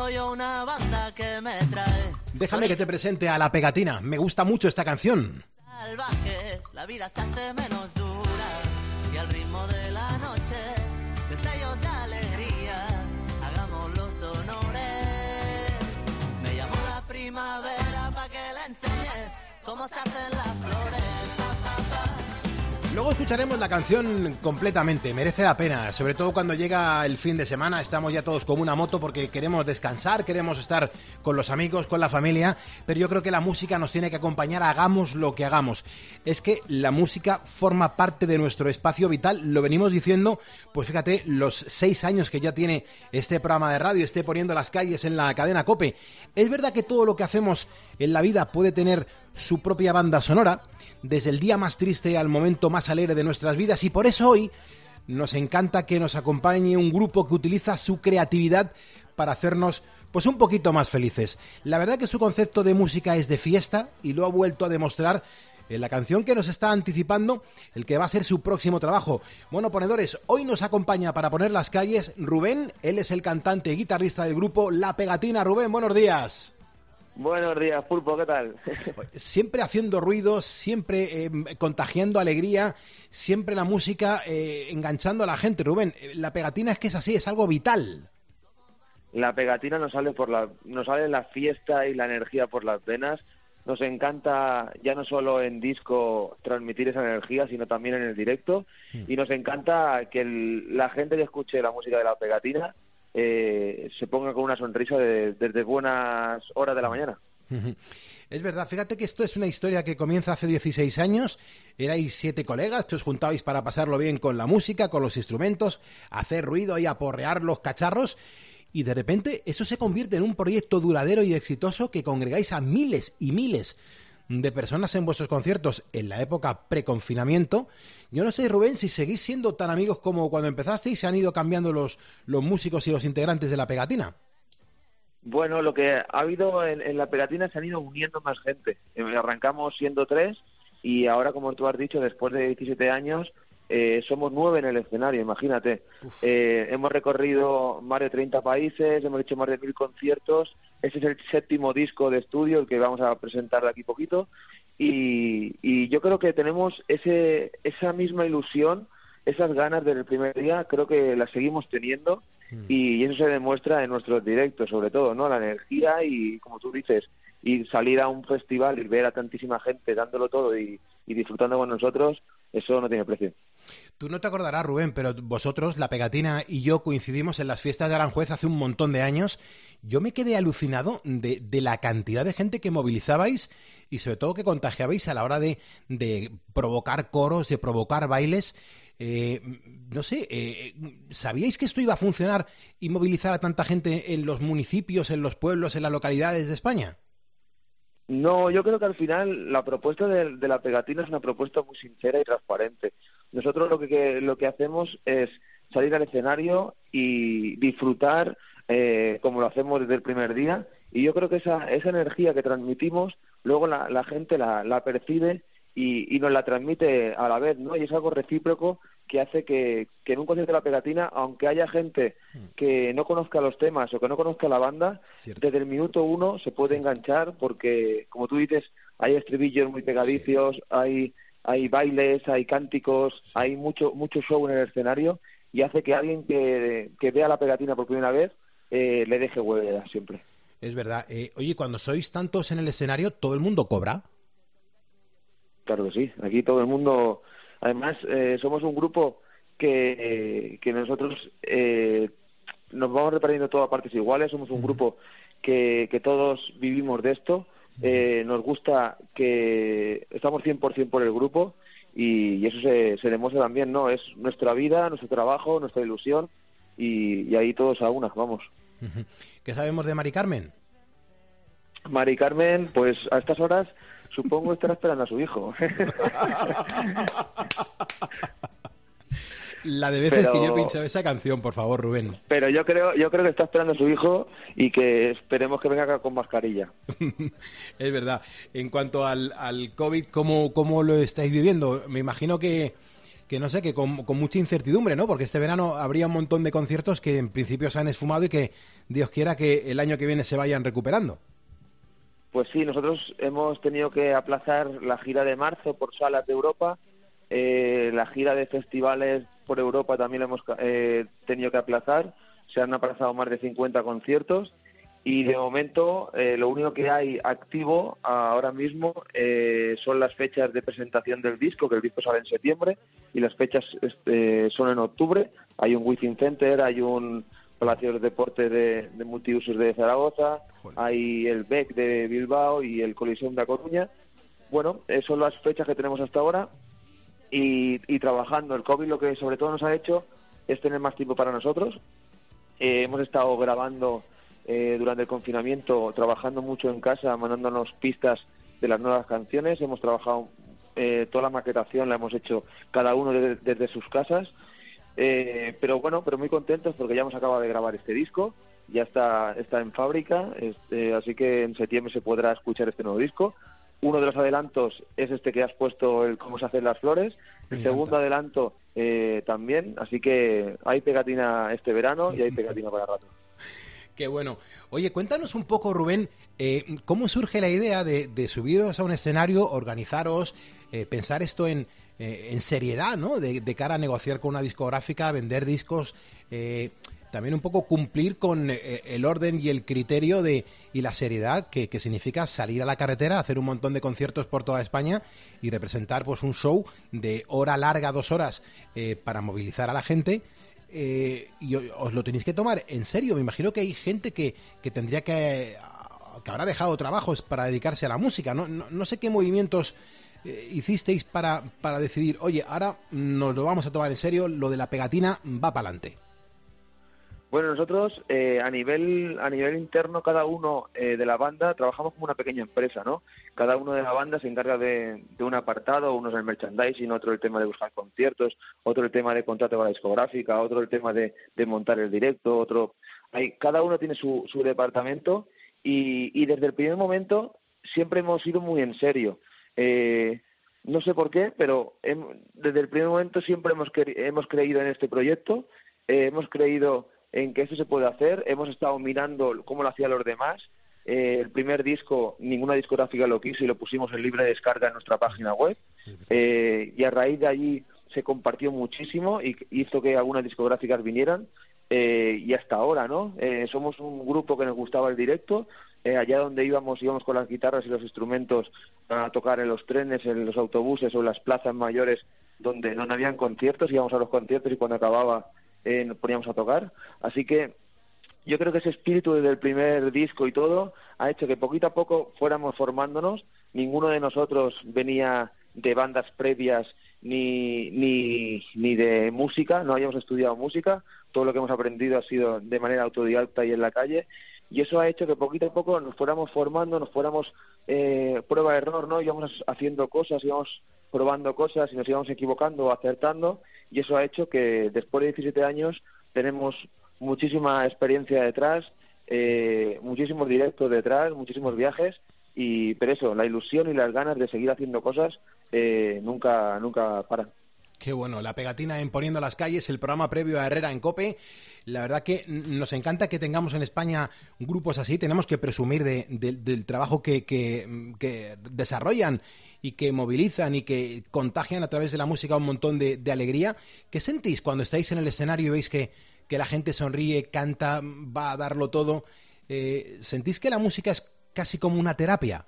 tengo yo una banda que me trae. Déjame que te presente a La Pegatina. Me gusta mucho esta canción. Salvajes, la vida se hace menos dura y al ritmo de la noche, destellos de alegría, hagamos los honores. Me llamó la primavera pa' que le enseñe cómo se hacen las flores. Luego escucharemos la canción completamente, merece la pena, sobre todo cuando llega el fin de semana, estamos ya todos como una moto porque queremos descansar, queremos estar con los amigos, con la familia, pero yo creo que la música nos tiene que acompañar, hagamos lo que hagamos. Es que la música forma parte de nuestro espacio vital, lo venimos diciendo, pues fíjate, los 6 años que ya tiene este programa de radio, esté poniendo las calles en la cadena COPE. Es verdad que todo lo que hacemos en la vida puede tener su propia banda sonora, desde el día más triste al momento más alegre de nuestras vidas, y por eso hoy nos encanta que nos acompañe un grupo que utiliza su creatividad para hacernos pues un poquito más felices. La verdad que su concepto de música es de fiesta y lo ha vuelto a demostrar en la canción que nos está anticipando el que va a ser su próximo trabajo. Bueno, ponedores, hoy nos acompaña para poner las calles Rubén, él es el cantante y guitarrista del grupo La Pegatina. Rubén, buenos días. Buenos días, Pulpo, ¿qué tal? Siempre haciendo ruidos, siempre contagiando alegría, siempre la música enganchando a la gente. Rubén, la pegatina es que es así, es algo vital. La pegatina nos sale la fiesta y la energía por las venas. Nos encanta, ya no solo en disco, transmitir esa energía, sino también en el directo. Y nos encanta que la gente que escuche la música de la pegatina se ponga con una sonrisa desde buenas horas de la mañana. Es verdad, fíjate que esto es una historia que comienza hace 16 años, erais 7 colegas que os juntabais para pasarlo bien con la música, con los instrumentos, hacer ruido y aporrear los cacharros, y de repente eso se convierte en un proyecto duradero y exitoso que congregáis a miles y miles de personas en vuestros conciertos en la época preconfinamiento. Yo no sé, Rubén, si seguís siendo tan amigos como cuando empezasteis, se han ido cambiando los músicos y los integrantes de la pegatina. Bueno, lo que ha habido en la pegatina se han ido uniendo más gente. Arrancamos siendo 3 y ahora, como tú has dicho, después de 17 años, somos 9 en el escenario, imagínate. Hemos recorrido más de 30 países, hemos hecho más de 1000 conciertos. Ese es el 7º disco de estudio, el que vamos a presentar de aquí poquito. Y yo creo que tenemos esa misma ilusión, esas ganas del primer día, creo que las seguimos teniendo. Y eso se demuestra en nuestros directos, sobre todo, ¿no? La energía y, como tú dices, y salir a un festival y ver a tantísima gente dándolo todo y disfrutando con nosotros, eso no tiene precio. Tú no te acordarás, Rubén, pero vosotros, La Pegatina y yo coincidimos en las fiestas de Aranjuez hace un montón de años. Yo me quedé alucinado de la cantidad de gente que movilizabais y sobre todo que contagiabais a la hora de provocar coros, de provocar bailes. No sé, ¿sabíais que esto iba a funcionar y movilizar a tanta gente en los municipios, en los pueblos, en las localidades de España? No, yo creo que al final la propuesta de la pegatina es una propuesta muy sincera y transparente. Nosotros lo que hacemos es salir al escenario y disfrutar como lo hacemos desde el primer día, y yo creo que esa energía que transmitimos luego la gente la percibe y nos la transmite a la vez, ¿no? Y es algo recíproco que hace que en un concierto de la pegatina, aunque haya gente que no conozca los temas o que no conozca la banda, desde el minuto 1 se puede enganchar porque, como tú dices, hay estribillos muy pegadizos, hay bailes, hay cánticos, hay mucho show en el escenario, y hace que alguien que vea la pegatina por primera vez le deje huella siempre. Es verdad. Oye, cuando sois tantos en el escenario, ¿todo el mundo cobra? Claro que sí, aquí todo el mundo. Además, somos un grupo que nosotros nos vamos repartiendo todo a partes iguales. Somos un grupo que todos vivimos de esto. Nos gusta que estamos 100% por el grupo y eso se demuestra también, ¿no? Es nuestra vida, nuestro trabajo, nuestra ilusión y ahí todos a una, vamos. ¿Qué sabemos de Mari Carmen? Mari Carmen, pues a estas horas supongo estará esperando a su hijo. La de veces que yo he pinchado esa canción, por favor, Rubén. Pero yo creo que está esperando a su hijo y que esperemos que venga con mascarilla. Es verdad. En cuanto al COVID, ¿cómo lo estáis viviendo? Me imagino que que no sé, que con mucha incertidumbre, ¿no? Porque este verano habría un montón de conciertos que en principio se han esfumado y que Dios quiera que el año que viene se vayan recuperando. Pues sí, nosotros hemos tenido que aplazar la gira de marzo por salas de Europa, la gira de festivales por Europa también la hemos tenido que aplazar, se han aplazado más de 50 conciertos y de momento lo único que hay activo ahora mismo son las fechas de presentación del disco, que el disco sale en septiembre y las fechas son en octubre. Hay un Wizzing Center, hay un Palacio de Deportes de Multiusos de Zaragoza, hay el BEC de Bilbao y el Coliseum de A Coruña. Bueno, son las fechas que tenemos hasta ahora y trabajando. El COVID lo que sobre todo nos ha hecho es tener más tiempo para nosotros. Hemos estado grabando durante el confinamiento, trabajando mucho en casa, mandándonos pistas de las nuevas canciones. Hemos trabajado toda la maquetación, la hemos hecho cada uno desde sus casas. Pero muy contentos porque ya hemos acabado de grabar este disco, ya está en fábrica, así que en septiembre se podrá escuchar este nuevo disco. Uno de los adelantos es este que has puesto, el cómo se hacen las flores. El segundo adelanto también, así que hay pegatina este verano y hay pegatina para rato. Qué bueno. Oye, cuéntanos un poco, Rubén, ¿cómo surge la idea de subiros a un escenario, organizaros, pensar esto en seriedad, ¿no? De cara a negociar con una discográfica, vender discos, también un poco cumplir con el orden y el criterio y la seriedad que significa salir a la carretera, hacer un montón de conciertos por toda España y representar pues un show de hora larga, 2 horas, para movilizar a la gente. Y os lo tenéis que tomar en serio. Me imagino que hay gente que tendría que habrá dejado trabajos para dedicarse a la música. No sé qué movimientos hicisteis para decidir, oye, ahora nos lo vamos a tomar en serio, lo de la pegatina va para adelante. Bueno, nosotros a nivel interno, cada uno de la banda trabajamos como una pequeña empresa, ¿no? Cada uno de la banda se encarga de un apartado, uno es el merchandising, otro el tema de buscar conciertos, otro el tema de contrato con la discográfica, otro el tema de montar el directo, cada uno tiene su departamento y desde el primer momento siempre hemos ido muy en serio. No sé por qué, pero desde el primer momento siempre hemos creído en este proyecto, hemos creído en que esto se puede hacer, hemos estado mirando cómo lo hacían los demás. El primer disco, ninguna discográfica lo quiso y lo pusimos en libre descarga en nuestra página web. Y a raíz de allí se compartió muchísimo y hizo que algunas discográficas vinieran. Y hasta ahora, ¿no? Somos un grupo que nos gustaba el directo. Allá donde íbamos con las guitarras y los instrumentos a tocar en los trenes, en los autobuses o en las plazas mayores donde no habían conciertos, íbamos a los conciertos y cuando acababa nos poníamos a tocar. Así que yo creo que ese espíritu desde el primer disco y todo ha hecho que poquito a poco fuéramos formándonos. Ninguno de nosotros venía de bandas previas ni de música, no habíamos estudiado música, todo lo que hemos aprendido ha sido de manera autodidacta y en la calle, y eso ha hecho que poquito a poco nos fuéramos formando, nos fuéramos prueba de error, ¿no? Íbamos haciendo cosas, íbamos probando cosas y nos íbamos equivocando o acertando, y eso ha hecho que después de 17 años tenemos muchísima experiencia detrás, muchísimos directos detrás, muchísimos viajes, pero eso, la ilusión y las ganas de seguir haciendo cosas nunca paran. Qué bueno, la pegatina en Poniendo las Calles, el programa previo a Herrera en COPE. La verdad que nos encanta que tengamos en España grupos así, tenemos que presumir del trabajo que desarrollan y que movilizan y que contagian a través de la música un montón de alegría. ¿Qué sentís cuando estáis en el escenario y veis que la gente sonríe, canta, va a darlo todo? ¿Sentís que la música es casi como una terapia?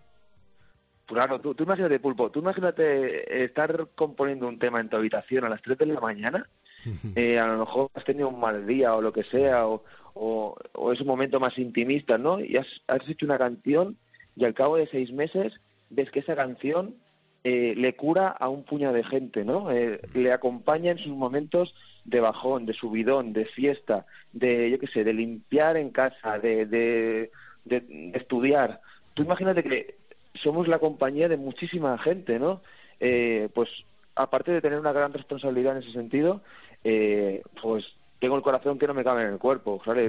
Claro, tú imagínate, Pulpo, tú imagínate estar componiendo un tema en tu habitación a las 3 de la mañana, a lo mejor has tenido un mal día o lo que sea, o es un momento más intimista, ¿no? Y has hecho una canción y al cabo de 6 meses ves que esa canción le cura a un puñado de gente, ¿no? Le acompaña en sus momentos de bajón, de subidón, de fiesta, de limpiar en casa, de estudiar. Tú imagínate que somos la compañía de muchísima gente, ¿no? Pues aparte de tener una gran responsabilidad en ese sentido, pues tengo el corazón que no me cabe en el cuerpo, ¿sabes?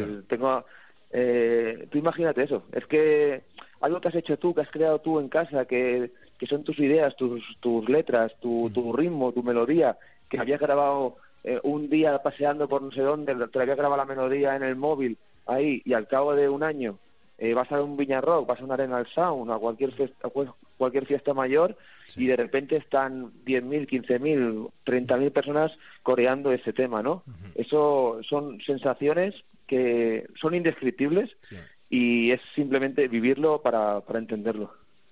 Tú imagínate eso, es que algo que has hecho tú, que has creado tú en casa, que son tus ideas, tus letras, tu ritmo, tu melodía, que habías grabado un día paseando por no sé dónde, te habías grabado la melodía en el móvil ahí, y al cabo de un año vas a un Viña Rock, vas a una Arenal Sound, a cualquier fiesta mayor, sí, y de repente están 10.000, 15.000, 30.000 personas coreando ese tema, ¿no? Uh-huh. Eso son sensaciones que son indescriptibles, sí, y es simplemente vivirlo para entenderlo.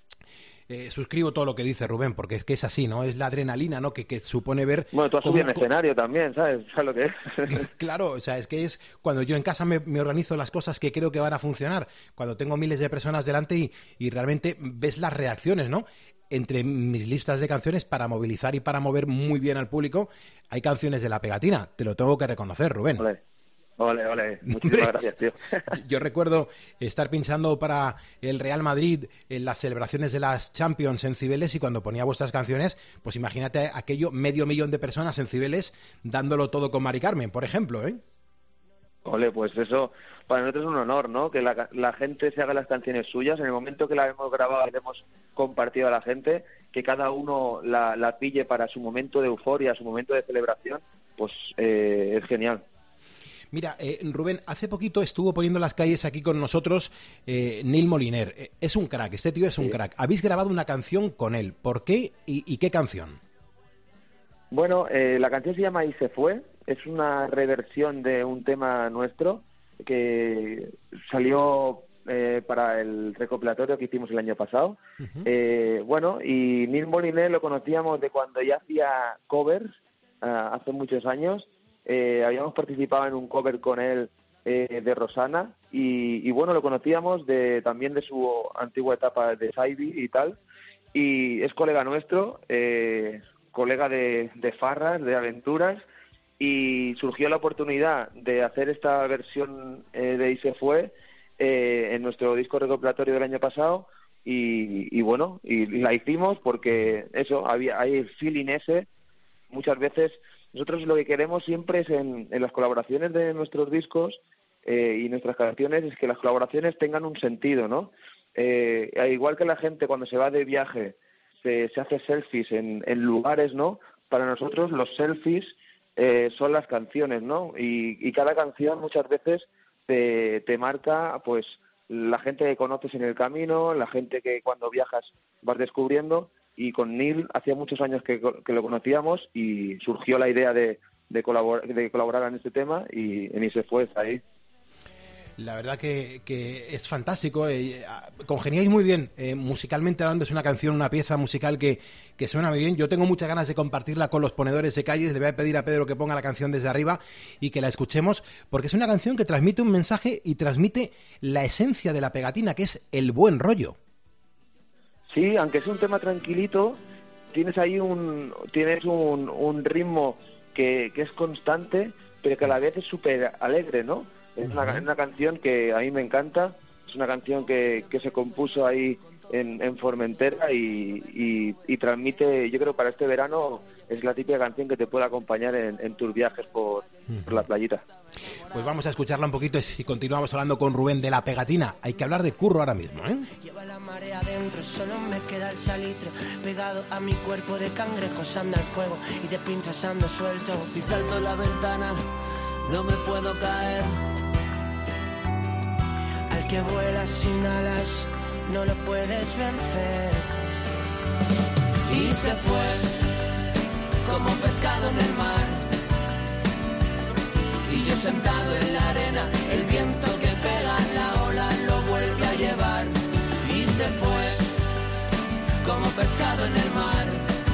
Suscribo todo lo que dice Rubén, porque es que es así, ¿no? Es la adrenalina, ¿no? Que supone ver... Bueno, tú has subido en escenario también, ¿sabes? ¿Sabes lo que es? Claro, o sea, es que es cuando yo en casa me organizo las cosas que creo que van a funcionar, cuando tengo miles de personas delante y realmente ves las reacciones, ¿no? Entre mis listas de canciones para movilizar y para mover muy bien al público, hay canciones de La Pegatina, te lo tengo que reconocer, Rubén. Ole, muchísimas gracias, tío. Yo recuerdo estar pinchando para el Real Madrid en las celebraciones de las Champions en Cibeles, y cuando ponía vuestras canciones, pues imagínate aquello, 500.000 de personas en Cibeles dándolo todo con Mari Carmen, por ejemplo, ¿eh? Ole, pues eso para nosotros es un honor, ¿no? Que la gente se haga las canciones suyas. En el momento que las hemos grabado y las hemos compartido a la gente, que cada uno la pille para su momento de euforia, su momento de celebración, pues es genial. Mira, Rubén, hace poquito estuvo poniendo las calles aquí con nosotros Neil Moliner. Es un crack, este tío es un crack. Habéis grabado una canción con él. ¿Por qué y qué canción? Bueno, la canción se llama Y se fue. Es una reversión de un tema nuestro que salió para el recopilatorio que hicimos el año pasado. Uh-huh. Bueno, y Neil Moliner lo conocíamos de cuando ya hacía covers hace muchos años. Habíamos participado en un cover con él de Rosana y bueno, lo conocíamos también de su antigua etapa de Saibi y tal, y es colega nuestro, colega de farras, de aventuras, y surgió la oportunidad de hacer esta versión de Y se fue en nuestro disco recopilatorio del año pasado, y bueno, y la hicimos porque eso, hay el feeling ese. Muchas veces nosotros lo que queremos siempre es en las colaboraciones de nuestros discos y nuestras canciones, es que las colaboraciones tengan un sentido, ¿no? Al igual que la gente cuando se va de viaje se hace selfies en lugares, ¿no? Para nosotros los selfies son las canciones, ¿no? Y cada canción muchas veces te marca, pues, la gente que conoces en el camino, la gente que cuando viajas vas descubriendo. Y con Neil hacía muchos años que lo conocíamos y surgió la idea de colaborar en este tema, y en Y se fue ahí. La verdad que es fantástico, congeniáis muy bien, musicalmente hablando es una canción, una pieza musical que suena muy bien. Yo tengo muchas ganas de compartirla con los ponedores de calles, le voy a pedir a Pedro que ponga la canción desde arriba y que la escuchemos, porque es una canción que transmite un mensaje y transmite la esencia de La Pegatina, que es el buen rollo. Sí, aunque es un tema tranquilito, tienes ahí un ritmo que es constante, pero que a la vez es súper alegre, ¿no? Es una canción que a mí me encanta, es una canción que se compuso ahí en Formentera y transmite, yo creo que para este verano es la típica canción que te puede acompañar en tus viajes por la playita. Pues vamos a escucharla un poquito y continuamos hablando con Rubén de La Pegatina. Hay que hablar de curro ahora mismo, ¿eh? Lleva la marea adentro, solo me queda el salitre pegado a mi cuerpo, de cangrejos anda el fuego y de pinzas ando suelto. Si salto la ventana no me puedo caer. Al que vuela sin alas no lo puedes vencer. Y se fue como pescado en el mar, y yo sentado en la arena, el viento que pega en la ola lo vuelve a llevar. Y se fue como pescado en el mar,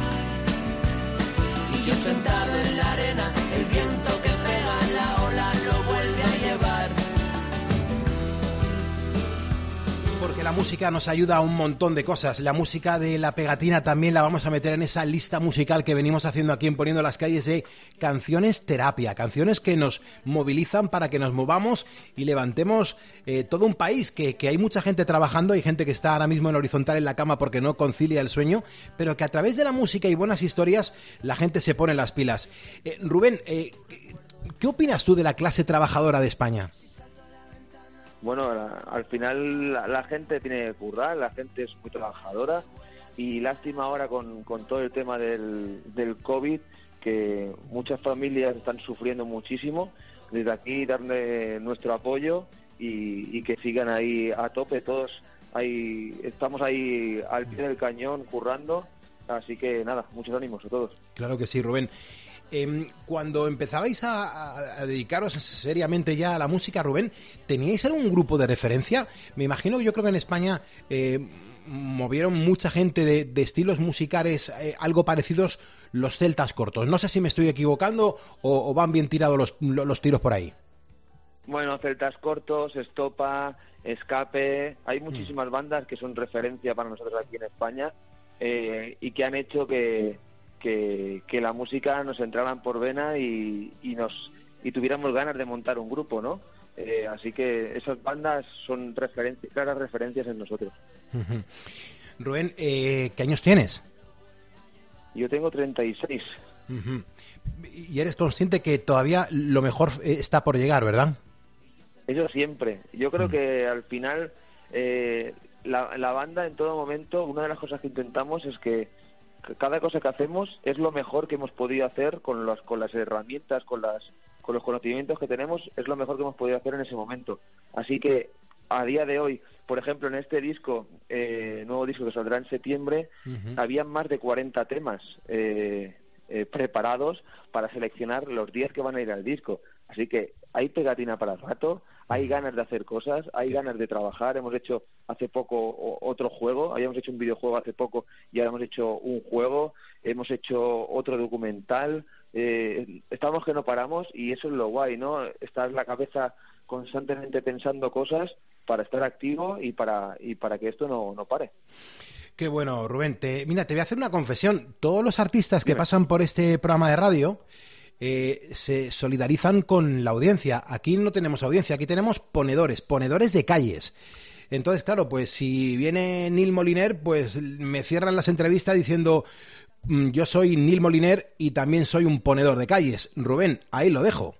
y yo sentado en la arena, el viento que pega en la ola lo vuelve a llevar. Porque la música nos ayuda a un montón de cosas. La música de La Pegatina también la vamos a meter en esa lista musical que venimos haciendo aquí en Poniendo las Calles, de canciones terapia, canciones que nos movilizan para que nos movamos y levantemos todo un país, que hay mucha gente trabajando, hay gente que está ahora mismo en horizontal en la cama porque no concilia el sueño, pero que a través de la música y buenas historias la gente se pone las pilas. Rubén, ¿qué opinas tú de la clase trabajadora de España? Bueno, al final la gente tiene que currar, la gente es muy trabajadora, y lástima ahora con todo el tema del COVID, que muchas familias están sufriendo muchísimo. Desde aquí darle nuestro apoyo y que sigan ahí a tope todos. Estamos ahí al pie del cañón currando, así que nada, muchos ánimos a todos. Claro que sí, Rubén. Cuando empezabais a dedicaros seriamente ya a la música, Rubén, ¿teníais algún grupo de referencia? Me imagino, yo creo que en España movieron mucha gente de estilos musicales algo parecidos, los celtas cortos. No sé si me estoy equivocando o van bien tirados los tiros por ahí. Bueno, celtas cortos, Estopa, Escape, hay muchísimas bandas que son referencia para nosotros aquí en España y que han hecho que la música nos entrara por vena y tuviéramos ganas de montar un grupo, ¿no? Así que esas bandas son claras referencias en nosotros. Uh-huh. Rubén, ¿qué años tienes? Yo tengo 36. Uh-huh. Y eres consciente que todavía lo mejor está por llegar, ¿verdad? Eso siempre. Yo creo que al final la banda en todo momento, una de las cosas que intentamos es que cada cosa que hacemos es lo mejor que hemos podido hacer con las herramientas, con los conocimientos que tenemos, es lo mejor que hemos podido hacer en ese momento. Así que a día de hoy, por ejemplo, en este disco, nuevo disco que saldrá en septiembre, uh-huh, había más de 40 temas preparados para seleccionar los días que van a ir al disco. Así que hay pegatina para el rato, hay ganas de hacer cosas, hay ganas de trabajar. Hemos hecho hace poco otro juego, habíamos hecho un videojuego hace poco y ahora hemos hecho un juego, hemos hecho otro documental. Estamos que no paramos y eso es lo guay, ¿no? Estar en la cabeza constantemente pensando cosas para estar activo y para que esto no pare. Qué bueno, Rubén. Mira, te voy a hacer una confesión. Todos los artistas que pasan por este programa de radio se solidarizan con la audiencia. Aquí no tenemos audiencia, aquí tenemos ponedores de calles. Entonces, claro, pues si viene Nil Moliner, pues me cierran las entrevistas diciendo yo soy Nil Moliner y también soy un ponedor de calles. Rubén, ahí lo dejo.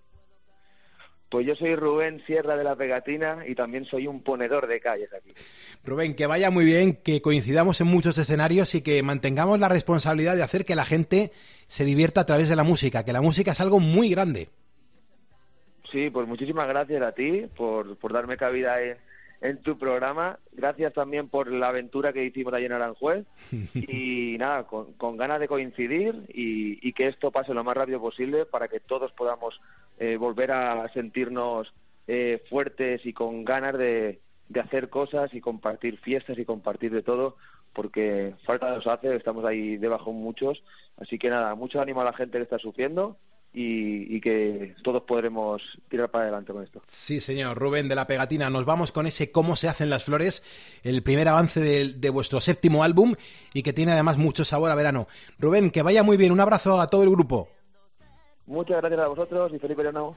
Pues yo soy Rubén Sierra de La Pegatina y también soy un ponedor de calles aquí. Rubén, que vaya muy bien, que coincidamos en muchos escenarios y que mantengamos la responsabilidad de hacer que la gente se divierta a través de la música, que la música es algo muy grande. Sí, pues muchísimas gracias a ti por darme cabida en tu programa. Gracias también por la aventura que hicimos allí en Aranjuez. Y nada, con ganas de coincidir y que esto pase lo más rápido posible para que todos podamos volver a sentirnos fuertes y con ganas de hacer cosas y compartir fiestas y compartir de todo, porque falta nos hace, estamos ahí debajo muchos. Así que nada, mucho ánimo a la gente que está sufriendo y que todos podremos tirar para adelante con esto. Sí, señor. Rubén de La Pegatina, nos vamos con ese Cómo se hacen las flores, el primer avance de vuestro 7º álbum y que tiene además mucho sabor a verano. Rubén, que vaya muy bien. Un abrazo a todo el grupo. Muchas gracias a vosotros y feliz verano.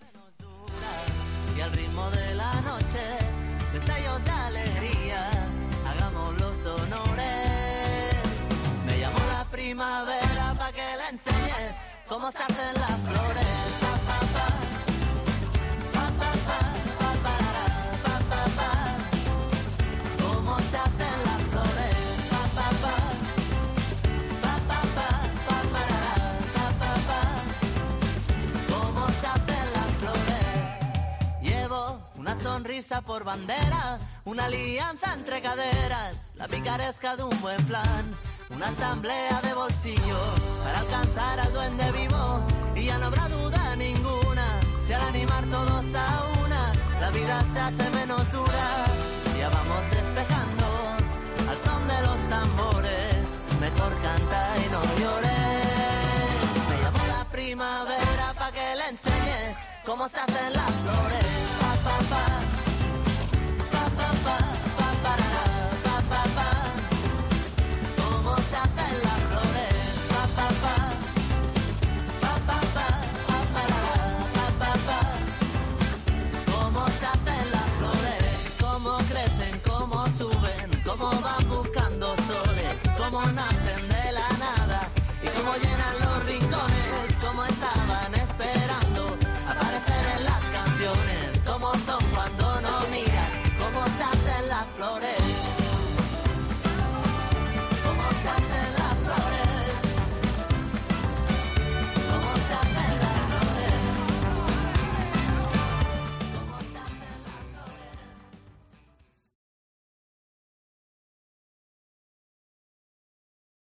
Y al ritmo de la noche, destellos de alegría, hagamos los honores. Me llamó la primavera pa' que le enseñe cómo se hacen las flores. Pa, pa, pa. Pa, pa, pa. Pa, parará. Pa, pa, pa. Cómo se hacen las flores. Pa, pa, pa. Pa, pa, pa. Pa, parará. Pa, pa, pa. Cómo se hacen las flores. Llevo una sonrisa por bandera, una alianza entre caderas, la picaresca de un buen plan. Una asamblea de bolsillo para alcanzar al duende vivo y ya no habrá duda ninguna, si al animar todos a una la vida se hace menos dura. Ya vamos despejando al son de los tambores, mejor canta y no llores. Me llamó la primavera pa' que le enseñe cómo se hacen las flores.